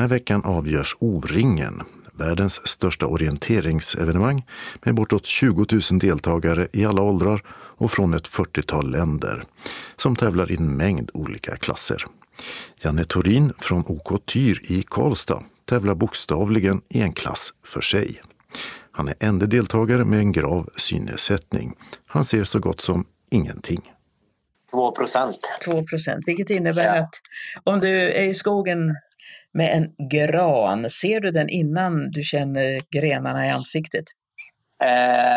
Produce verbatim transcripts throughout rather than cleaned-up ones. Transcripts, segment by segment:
här veckan avgörs O-ringen, världens största orienteringsevenemang med bortåt tjugo tusen deltagare i alla åldrar och från ett fyrtiotal länder som tävlar i en mängd olika klasser. Janne Thorin från O K Tyr i Karlstad tävlar bokstavligen i en klass för sig. Han är enda deltagare med en grav synnedsättning. Han ser så gott som ingenting. Två procent. Två procent, vilket innebär ja. att om du är i skogen med en gran, ser du den innan du känner grenarna i ansiktet? Eh,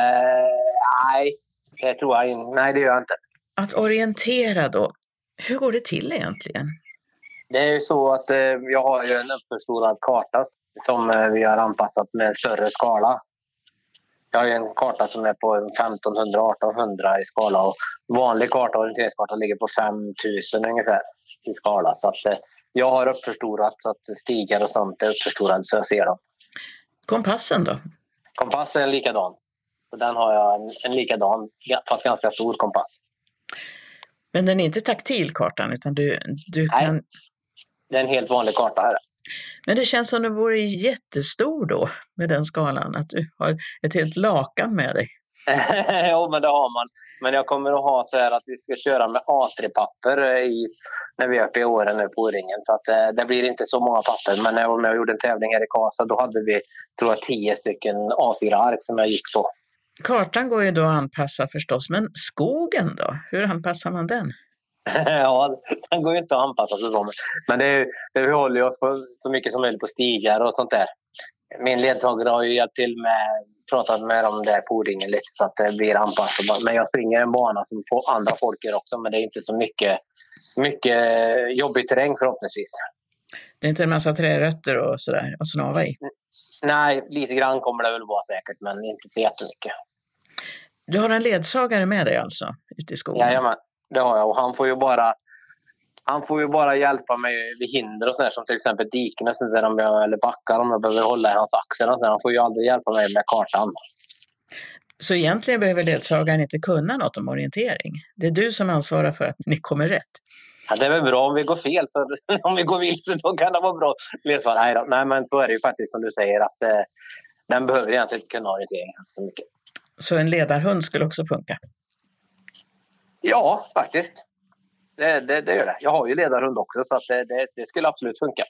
nej, det tror jag inte. Nej, det gör jag inte. Att orientera då, hur går det till egentligen? Det är ju så att eh, jag har ju en uppförstorad karta som eh, vi har anpassat med en större skala. Jag har ju en karta som är på femtonhundra till artonhundra i skala och vanlig karta, orienteringskarta, ligger på fem tusen ungefär i skala. Så att eh, jag har uppförstorat så att stigar och sånt är uppförstorade så jag ser dem. Kompassen då? Kompassen är likadan. Så den har jag en, en likadan, fast ganska stor kompass. Men den är inte taktil kartan utan du, du Nej, kan... det är en helt vanlig karta här. Men det känns som det vore jättestor då med den skalan, att du har ett helt lakan med dig. Jo, men det har man. Men jag kommer att ha så här att vi ska köra med A tre papper i, när vi är uppe i åren nu på O-ringen. Så att det, det blir inte så många papper. Men när jag var med och gjorde en tävling här i Karlstad, då hade vi, tror jag, tio stycken A fyra ark som jag gick på. Kartan går ju då att anpassa förstås, men skogen då? Hur anpassar man den? Ja, den går ju inte att anpassa sig så. Men det, är, det vi håller oss på så mycket som möjligt på stigar och sånt där. Min ledsagare har ju hjälpt till med, pratat med dem där på O-ringen lite så att det blir anpassat. Men jag springer en bana som andra folk gör också, men det är inte så mycket, mycket jobbig terräng förhoppningsvis. Det är inte en massa trärötter och sådär att snava i? Nej, lite grann kommer det väl vara säkert, men inte så jättemycket. Du har en ledsagare med dig alltså ute i skogen? Jajamän, det har jag och han får ju bara han får ju bara hjälpa mig vid hinder och sådär som till exempel diken och sådär, om jag, eller backar om jag behöver hålla i hans axel och sådär. Han får ju aldrig hjälpa mig med kartan. Så egentligen behöver ledsagaren inte kunna något om orientering? Det är du som ansvarar för att ni kommer rätt? Ja, det är väl bra om vi går fel, så om vi går vilse då kan det vara bra. Nej, då. Nej, men så är det ju faktiskt som du säger att eh, den behöver egentligen inte kunna orientering så mycket. Så en ledarhund skulle också funka? Ja, faktiskt. Det, det, det gör det. Jag har ju ledarhund också så att det, det, det skulle absolut funka.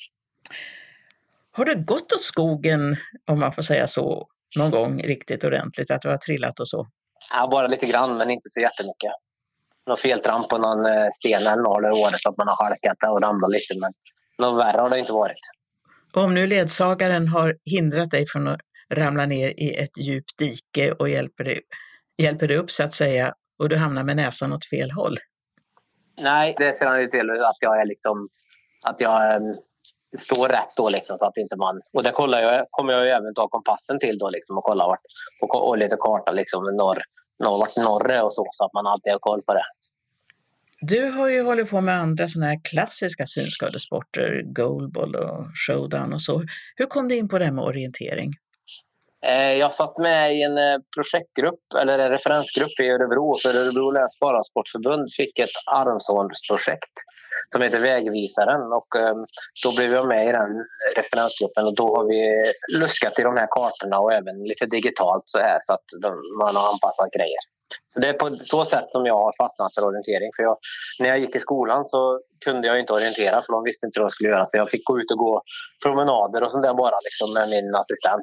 Har du gått åt skogen, om man får säga så, någon gång riktigt ordentligt? Att du har trillat och så? Ja, bara lite grann men inte så jättemycket. Någon feltramp på någon sten eller något eller året så att man har halkat och ramlat lite. Men någon värre har det inte varit. Och om nu ledsagaren har hindrat dig från att ramla ner i ett djupt dike och hjälper dig, hjälper dig upp så att säga och du hamnar med näsan åt fel håll? Nej, det ser han ju till att jag är liksom att jag um, står rätt då liksom så att inte man, och det kollar jag, kommer jag ju även ta kompassen till då liksom och kolla vart och, och lite karta liksom norr, norr vart norr är och så så att man alltid har koll på det. Du har ju hållit på med andra såna här klassiska synskadesporter, goalball och showdown och så. Hur kom du in på det med orientering? Jag satt med i en projektgrupp eller en referensgrupp i Örebro för Örebro läns parasportförbund fick ett armsånsprojekt som heter Vägvisaren och då blev jag med i den referensgruppen och då har vi luskat i de här kartorna och även lite digitalt så här så att man har anpassat grejer. Så det är på så sätt som jag har fastnat för orientering för jag, när jag gick i skolan så kunde jag inte orientera för de visste inte vad jag skulle göra så jag fick gå ut och gå promenader och sånt där bara liksom med min assistent.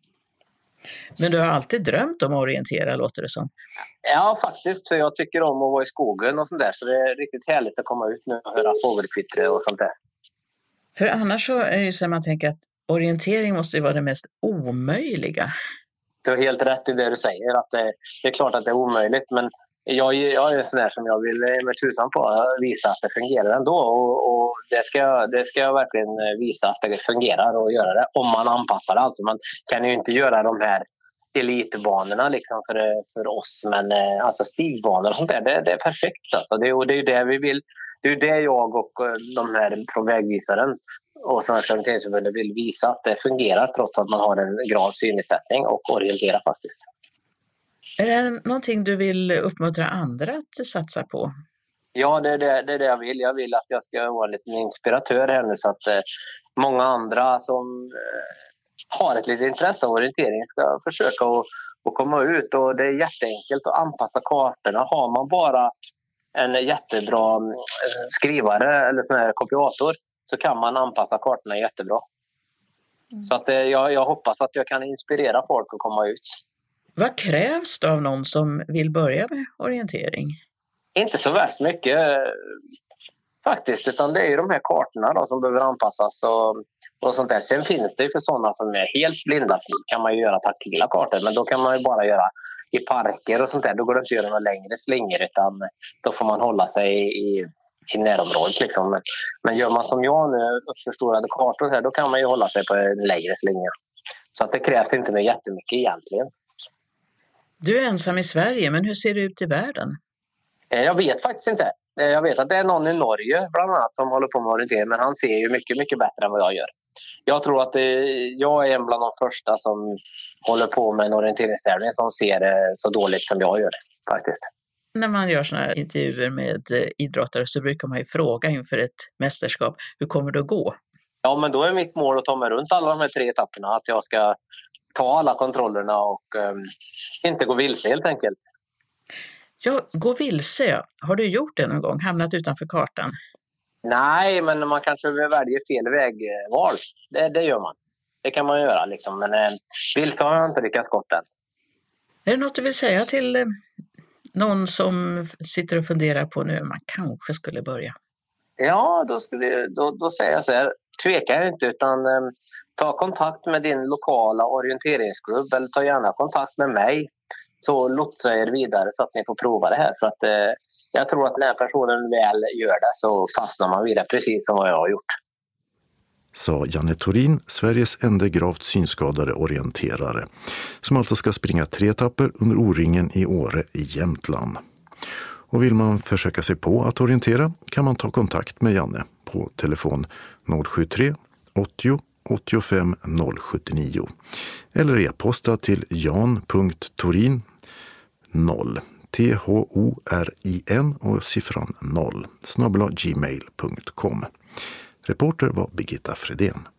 Men du har alltid drömt om att orientera, låter det som. Ja, faktiskt. För jag tycker om att vara i skogen och sånt där. Så det är riktigt härligt att komma ut nu och höra fågelkvitter och sånt där. För annars så är det ju så att man tänker att orientering måste ju vara det mest omöjliga. Du har helt rätt i det du säger. Att det, det är klart att det är omöjligt. Men jag, jag är en sån där som jag vill med tusan på visa att det fungerar ändå. Och, och det, ska, det ska jag verkligen visa att det fungerar och göra det. Om man anpassar det. Alltså man kan ju inte göra de här elitbanorna liksom för, för oss. Men alltså stigbanor och sånt där, det, det är perfekt. Alltså. Det, och det är ju det vi vill. Det är ju det jag och de här från Vägvisaren och Svenska orienteringsförbundet vill visa att det fungerar trots att man har en grav synnedsättning och orientera faktiskt. Är det någonting du vill uppmuntra andra att satsa på? Ja, det är det, det är det jag vill. Jag vill att jag ska vara en liten inspiratör här nu så att eh, många andra som eh, har ett litet intresse av orientering ska försöka att, att komma ut. Och det är jätteenkelt att anpassa kartorna. Har man bara en jättebra skrivare eller sån här kopiator så kan man anpassa kartorna jättebra. Mm. Så att eh, jag, jag hoppas att jag kan inspirera folk att komma ut. Vad krävs det av någon som vill börja med orientering? Inte så värst mycket faktiskt, utan det är ju de här kartorna då som behöver anpassas och, och sånt där. Sen finns det ju för sådana som är helt blinda, kan man ju göra taktila kartor, men då kan man ju bara göra i parker och sånt där. Då går det inte att göra några längre slingor, utan då får man hålla sig i, i närområdet liksom. Men, men gör man som jag nu, uppförstorade kartor här, då kan man ju hålla sig på en längre slinga. Så att det krävs inte med jättemycket egentligen. Du är ensam i Sverige, men hur ser det ut i världen? Jag vet faktiskt inte. Jag vet att det är någon i Norge bland annat som håller på med orientering, men han ser ju mycket, mycket bättre än vad jag gör. Jag tror att det, jag är en bland de första som håller på med en orienteringstävling som ser det så dåligt som jag gör det, faktiskt. När man gör såna här intervjuer med idrottare så brukar man ju fråga inför ett mästerskap, hur kommer det att gå? Ja, men då är mitt mål att ta mig runt alla de här tre etapperna, att jag ska ta alla kontrollerna och um, inte gå vilse helt enkelt. Ja, gå vilse. Har du gjort det någon gång? Hamnat utanför kartan? Nej, men man kanske väljer fel vägval. Det, det gör man. Det kan man göra liksom. Men eh, vilse har jag inte lyckats gått än. Är det något du vill säga till eh, någon som sitter och funderar på nu man kanske skulle börja? Ja, då, skulle, då, då säger jag så här. Tveka inte, utan eh, ta kontakt med din lokala orienteringsklubb eller ta gärna kontakt med mig. Så lotsar er vidare så att ni får prova det här. För att eh, jag tror att när personen väl gör det så fastnar man vid det precis som vad jag har gjort. Sa Janne Thorin, Sveriges enda gravt synskadade orienterare, som alltså ska springa tre etapper under O-ringen i Åre i Jämtland. Och vill man försöka sig på att orientera kan man ta kontakt med Janne på telefon noll sju tre åttio åttiofem noll sjuttionio eller e-posta till jan punkt thorin noll T H O R I N och siffran noll snabel-a gmail punkt com. Reporter var Birgitta Fredén.